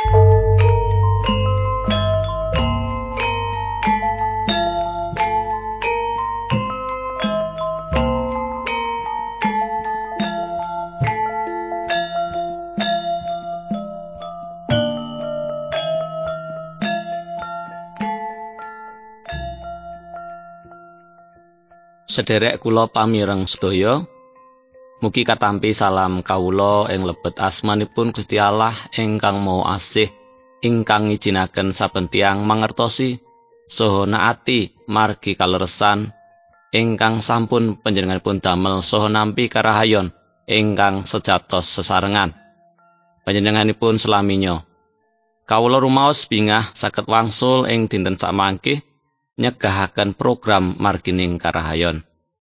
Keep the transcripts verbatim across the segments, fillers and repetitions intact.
Sederek kula pamireng sedaya, mugi katampi salam kawula ing lebet asmanipun Gusti Allah ingkang Maha Asih, ingkang ngijinaken saben tiyang mangertosi saha naati margi kaleresan ingkang sampun panjenenganipun damel saha nampi karahayon ingkang sejatos sesarengan. Panjenenganipun selaminyo. Kawula rumaos bingah saged wangsul ing dinten samangke nyegahaken program margining karahayon.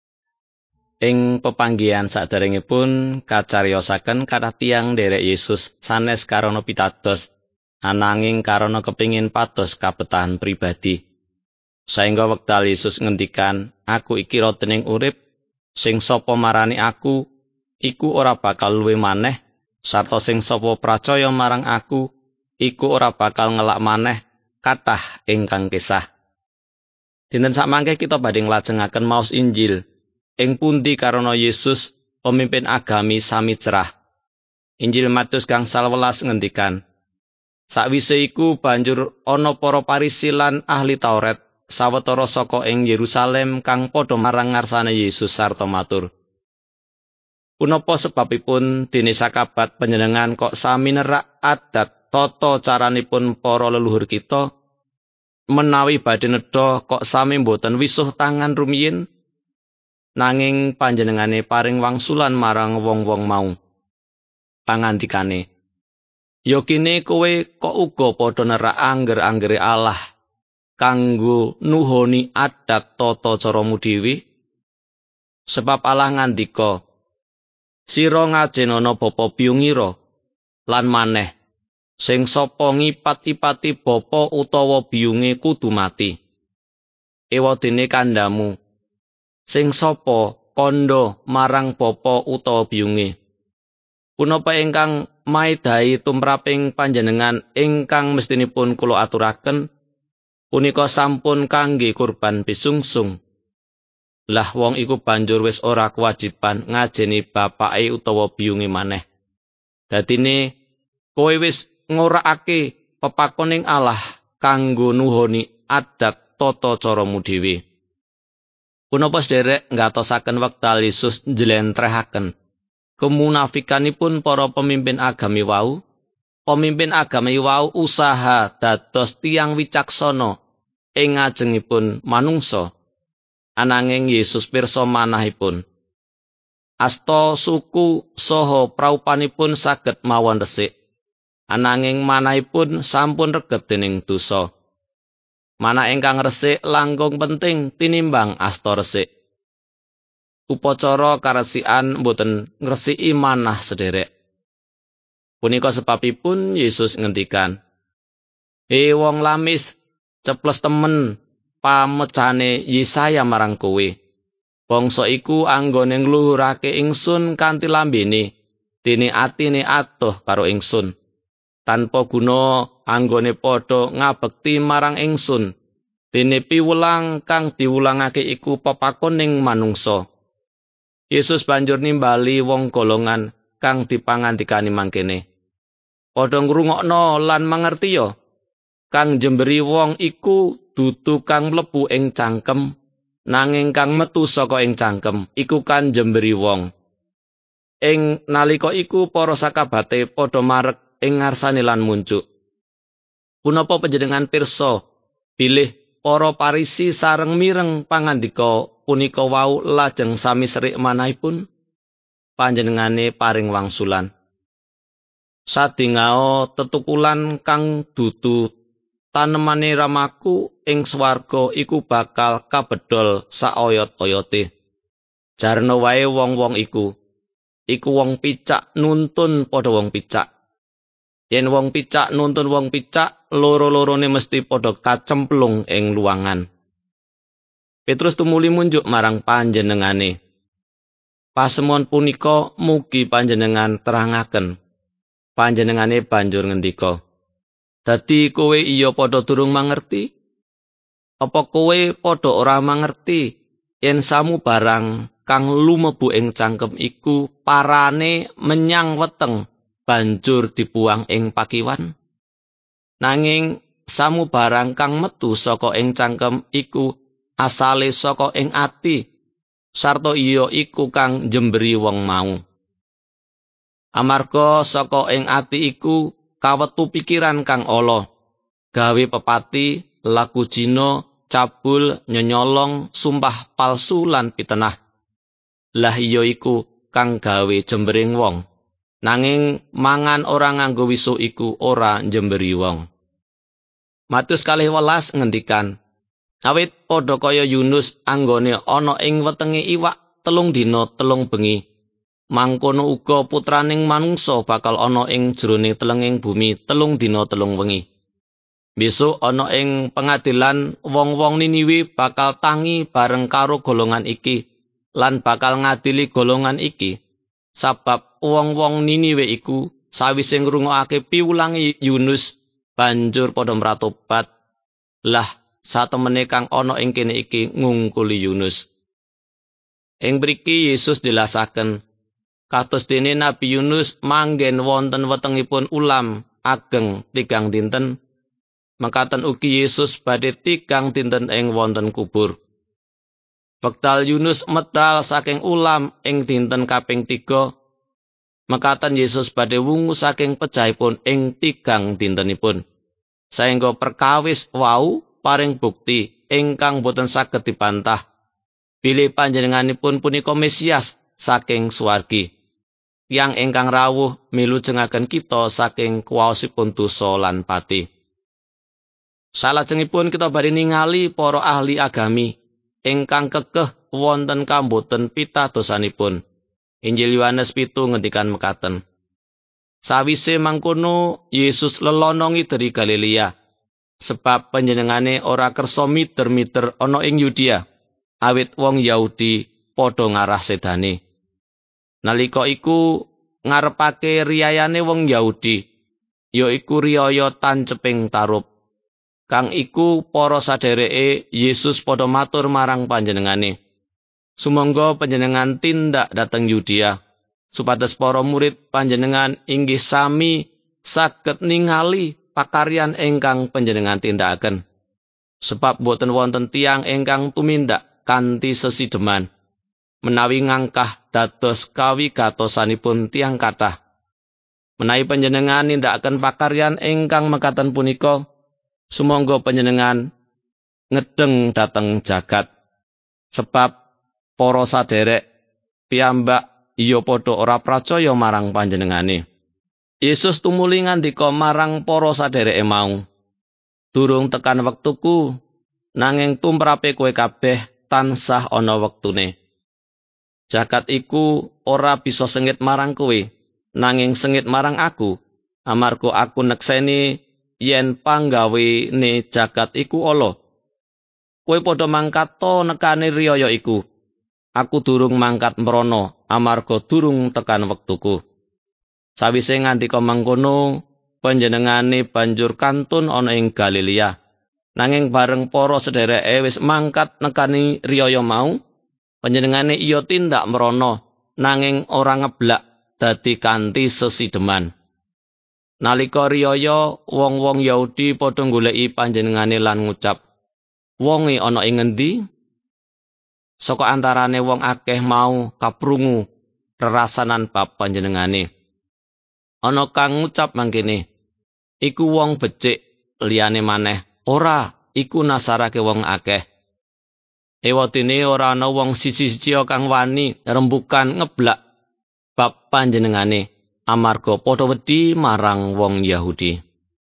Ing pepanggihan saderengipun kacariyosaken kathah tiyang nderek Yesus sanes karana pitados ananging karana kepingin pados kabetahan pribadi. Saengga wekdal Yesus ngendikan, "Aku iki rotening urip, sing sapa marani aku iku ora bakal luwih maneh, sarta sing sapa pracaya marang aku iku ora bakal ngelak maneh kathah ingkang kesah." Dinten samangke kita badhe nglajengaken maos Injil ing pundi karana Yesus pemimpin agami sami cerah. Injil Matius gangsal welas ngendikan, "Sakwise iku banjur ana para Parisi lan ahli Taurat sawetara saka ing Yerusalem kang padha marang ngarsane Yesus sarta matur, 'Punapa sebabipun dene sakabat panjenengan kok sami nerak adat tata caranipun para leluhur kita? Menawi badhe nedha kok sami mboten wisuh tangan rumiyin?' Nanging panjenengane paring wangsulan marang wong-wong mau. Pangandikane, "Ya kene kowe kok uga padha nerak angger-anggere Allah kanggo nuhoni adat tata caramu dhewe? Sebab Allah ngandika, sira ngajenana bapa biyungira, lan maneh sing sapa ngipat-ipati bapa utawa biyunge kudu mati. Ewadene kandamu, sing sapa kandha marang bapa utawa biyunge. Punapa ingkang maedhahi tumraping panjenengan ingkang mestinipun kula aturaken, punika sampun kangge kurban bisungsung. Lah wong iku banjur wis ora kewajiban ngajeni bapake utawa biyunge maneh. Dadine kowe wis ngorakake pepakoning Allah kanggo nuhoni adat tata caramu dhewe." Punapa sederek ngatosaken wekdal Yesus njlentrehaken kemunafikanipun para pemimpin agami wau? Pemimpin agami wau usaha dados tiyang wicaksana ing ngajengipun manungsa. Ananging Yesus pirsa manahipun. Asta suku saha praupanipun saged mawon resik. Ananging manahipun sampun reget dening dosa. Manah ingkang resik langkung penting tinimbang asta resik. Upacara karesikan boten ngresiki manah sederek. Punika sebabipun Yesus ngendikan, "He wong lamis, ceples temen pamecane Yesaya marang kowe. Bangsa iku anggone ngluhurake ingsun kanthi lambene, dene atine adoh karo ingsun. Tanpa guna anggone padha ngabekti marang ingsun, dene piwulang kang diwulangake iku pepakoning manungsa." Yesus banjur nimbali wong golongan kang dipangandikani mangkene, "Padha ngrungokno lan mangertiya, kang jemberi wong iku dudu kang mlebu ing cangkem, nanging kang metu saka ing cangkem iku kan jemberi wong." Ing nalika iku para sakabate padha marek ing ngarsane lan muncuk. Punapa panjenengan pirsa bilih para Parisi sareng mireng pangandika punika wau lajeng sami serik manahipun? Panjenengane paring wangsulan. "Sadingao tetukulan kang dudu tanemane Ramaku ing swarga iku bakal kabedol saoyot-oyote. Jarno wae wong-wong iku, iku wong picak nuntun padha wong picak. Yen wong picak nuntun wong picak, loro-lorone mesti padha kacemplung ing luwangan." Petrus tumuli munjuk marang panjenengane, "Pasemon punika mugi panjenengan terangaken." Panjenengane banjur ngendika, Dadi kowe iya padha durung mangerti? Apa kowe padha ora mangerti yen samu barang kang lumebu ing cangkem iku parane menyang weteng banjur dibuang ing pakiwan? Nanging samu barang kang metu saka ing cangkem iku asale saka ing ati, sarta iya iku kang njemberi wong mau. Amarga saka ing ati iku kawetu pikiran kang ala, gawe pepati, laku jina, cabul, nyonyolong, sumpah palsu lan pitenah. Lah iya iku kang gawe jembering wong. Nanging mangan ora nganggo wisuk iku ora njemberi wong. Matius kalih welas ngendikan, awit padha kaya Yunus anggone ana ing wetenge iwak telung dina telung bengi, mangkono uga putraning manungsa bakal ana ing jerone telenging bumi telung dina telung wengi. Besok ana ing pengadilan wong-wong Niniwe bakal tangi bareng karo golongan iki lan bakal ngadili golongan iki, sabab wong-wong Niniwe iku sawise ngrungokake piwulange Yunus banjur padha mratobat. Lah satemene kang ana ing kene iki ngungkuli Yunus. Ing mriki Yesus dilasaken kados dene Nabi Yunus manggen wonten wetengipun ulam ageng tigang dinten, mekaten ugi Yesus badhe tigang dinten ing wonten kubur. Wekdal Yunus medal saking ulam ing dinten kaping tiga, mekaten Yesus badhe wungu saking pejahipun ing tigang dintenipun. Saengga perkawis wau paring bukti ingkang boten saged dibantah bilih panjenenganipun punika Mesias saking swargi, tiyang ingkang rawuh milujengaken kita saking kuwaosipun dosa lan pati. Salajengipun kita badhe ningali para ahli agami ingkang kekeh wonten kamboten pitadosanipun. Injil Yohanes pitu ngendikan mekaten. Sawise mangkono Yesus lelonongi dari Galilea, sebab panjenengane ora kersa miter-miter ana ing Yudea, awit wong Yahudi padha ngarah sedane. Nalika iku ngarepake riyayane wong Yahudi, yaiku riyaya tanceping tarub. Kang iku para sadhereke Yesus padha matur marang panjenengane, sumangga panjenengan tindak dhateng Yudea, supados para murid panjenengan inggih sami saged ningali pakaryan ingkang panjenengan tindakaken. Sebab boten wonten tiyang ingkang tumindak kanthi sesideman, menawi ngangkah dados kawigatosanipun tiyang kathah. Menawi panjenengan nindakaken pakaryan ingkang mekaten punika, sumangga panjenengan ngedeng dhateng jagat. Sebab para sadherek piyambak iya padha ora pracaya marang panjenengane. Yesus tumuli ngandika marang para sadhereke mau, durung tekan wektuku, nanging tumrape kowe kabeh tansah ana wektune. Jagat iku ora bisa sengit marang kowe, nanging sengit marang aku, amarga aku nekseni yen panggawene jagat iku ala. Kowe padha mangkat to nekane riyaya iku. Aku durung mangkat mrono amarga durung tekan wektuku. Sawise ngandika mangkono, panjenengane banjur kantun ana ing Galilea. Nanging bareng para sedhereke wis mangkat nekani riyaya mau, panjenengane iya tindak mrono, nanging ora ngeblak dadi kanthi sesideman. Nalika riyaya, wong-wong Yahudi padha goleki panjenengane lan ngucap, "Wonge ana ing ngendi?" Saka antarane wong akeh mau kaprungu rerasanan bab panjenengane. Ana kang ngucap mangkene, "Iku wong becik," liyane maneh, "Ora, iku nasarake wong akeh." Ewadene ora ana wong siji-siji kang wani rembukan ngeblak bab panjenengane, amarga padha wedi marang wong Yahudi.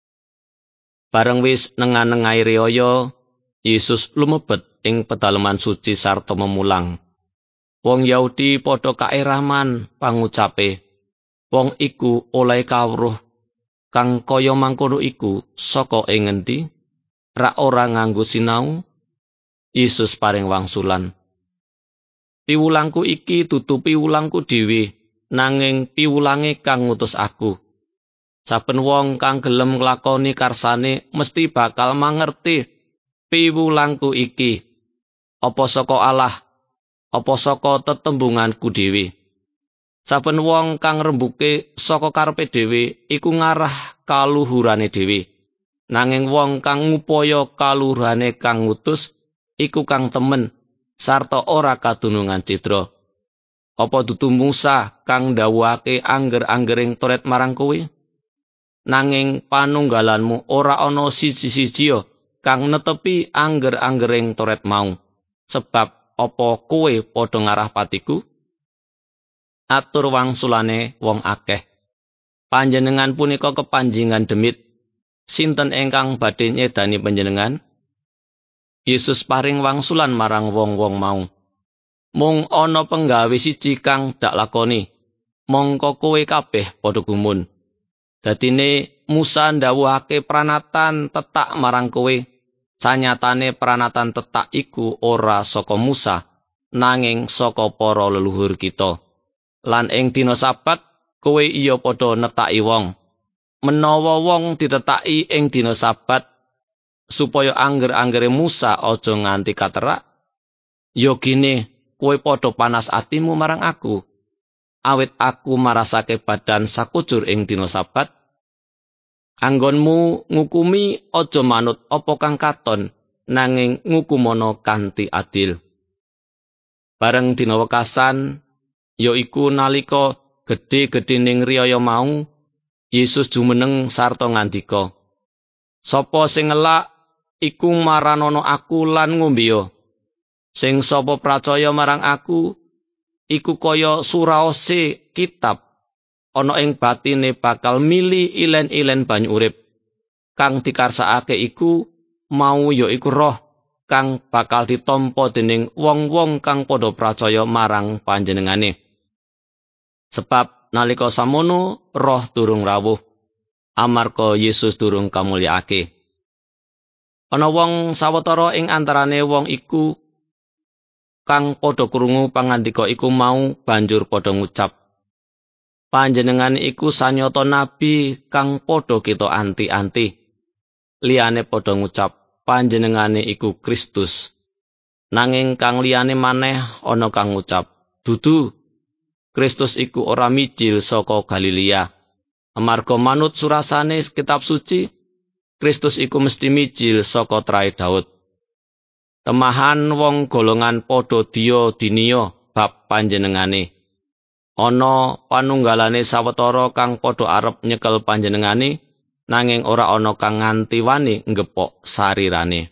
Bareng wis nengan-nengai riyaya, Yesus lumebet ing pedalaman suci sarta memulang. Wong Yahudi padha kaeraman pangucape, wong iku oleh kawruh kang kaya mangkono iku saka ing ngendi? Rak ora nganggo sinau? Yesus paring wangsulan. Piwulangku iki dudu piwulangku dhewe, nanging piwulange kang ngutus aku. Saben wong kang gelem nglakoni karsane mesti bakal mangerti piwulangku iki apa saka Allah, apa saka tetembunganku dhewe. Saben wong kang rembuke saka karepe dhewe iku ngarah kaluhurane dhewe. Nanging wong kang ngupaya kaluhurane kang ngutus iku kang temen sarta ora kadunungan cidra. Apa dudu Musa kang ndhawuhake angger-anggering Toret marang kowe? Nanging panunggalanmu ora ana siji-sijia kang netepi angger-anggering Toret mau. Sebab apa kowe padha ngarah patiku? Atur wangsulane wong akeh. Panjenengan punika kepanjingan demit. Sinten ingkang badhe nyedani panjenengan? Yesus paring wangsulan marang wong-wong mau. Mung ana penggawe siji kang dak lakoni. Mongko kowe kabeh padha gumun. Dadine Musa ndhawuhake pranatan tetak marang kowe. Sanyatane pranatan tetak iku ora saka Musa, nanging saka para leluhur kita. Lan ing dina Sabat kowe iya padha netaki wong. Menawa wong ditetaki ing dina Sabat supaya angger-anggere Musa aja nganti katerak, ya gene kowe padha panas atimu marang aku. Awit aku marasake badan sakujur ing dina Sabat. Anggonmu ngukumi aja manut apa kang katon, nanging ngukumono kanthi adil. Bareng dina wekasan, yaiku nalika gedhe-gedhening riyaya mau, Yesus jumeneng sarta ngandika, "Sapa sing ngelak iku maranono aku lan ngombya. Sing sapa pracaya marang aku iku kaya suraose kitab ana ing batine bakal mili ilen-ilen banyu urip. Kang dikarsakake iku mau yaiku roh kang bakal ditampa dening wong-wong kang padha pracaya marang panjenengane. Sebab nalika samono roh durung rawuh, amarga Yesus durung kamulyakake. Ana wong sawetara ing antarane wong iku kang padha krungu pangandika iku mau banjur padha ngucap, "Panjenengane iku sanyata nabi kang padha kita anti-anti." Liyane padha ngucap, "Panjenengane iku Kristus." Nanging kang liyane maneh ana kang ngucap, "Dudu, Kristus iku ora mijil saka Galilea. Amarga manut surasane kitab suci, Kristus iku mesti mijil saka trahe Daud." Temahan wong golongan padha diya diniya bab panjenengane. Ana panunggalane sawetara kang padha arep nyekel panjenengane, nanging ora ana kang nganti wani nggepok sarirane.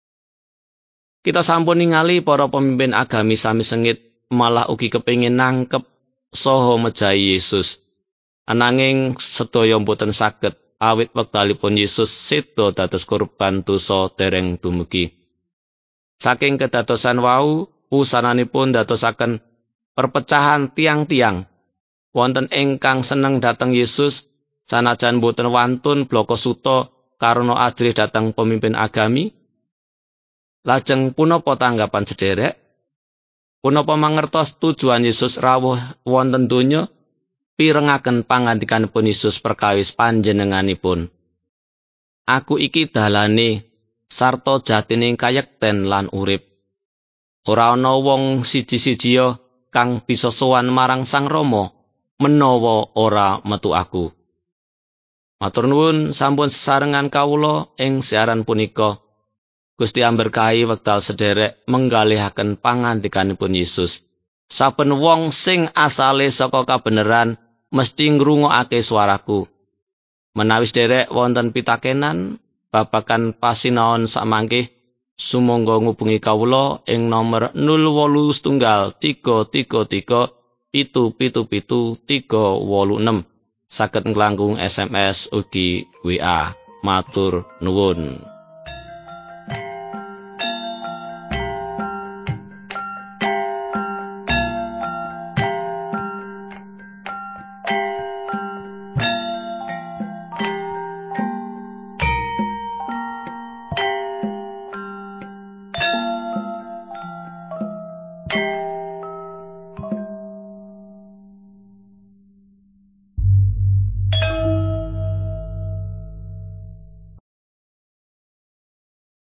Kita sampun ningali para pemimpin agami sami sengit malah ugi kepengin nangkep saha mejahi Yesus. Ananging sedaya boten saged awit wektalipun Yesus seda dados kurban dosa dereng dumugi. Saking kedadosan wau, wusananipun dadosaken perpecahan tiang-tiang. Wonten ingkang seneng dhateng Yesus, sanajan boten wantun bloko suta karana ajrih dhateng pemimpin agami. Lajeng punapa tanggapan sederek? Punapa mangertos tujuan Yesus rawuh wonten donya? Pirengaken pangandikanipun Yesus perkawis panjenenganipun. "Aku iki dalane sarta jatining kayekten lan urip. Ora ana wong siji-sijia kang bisa sowan marang Sang Rama menawa ora metu aku." Matur nuwun sampun sesarengan kawula ing siaran punika. Gusti amberkahi wekdal sederek menggalihaken pangandikanipun Yesus. Saben wong sing asale saka kabeneran mesti ngrungokake swaraku. Menawi sederek wonten pitakenan babagan pasinaon samangke, sumangga ngubungi kawula ing nomer nol wolu setunggal tiga tiga tiga pitu pitu pitu tiga wolu enem. Saged nglangkung S M S ugi W A. Matur nuwun.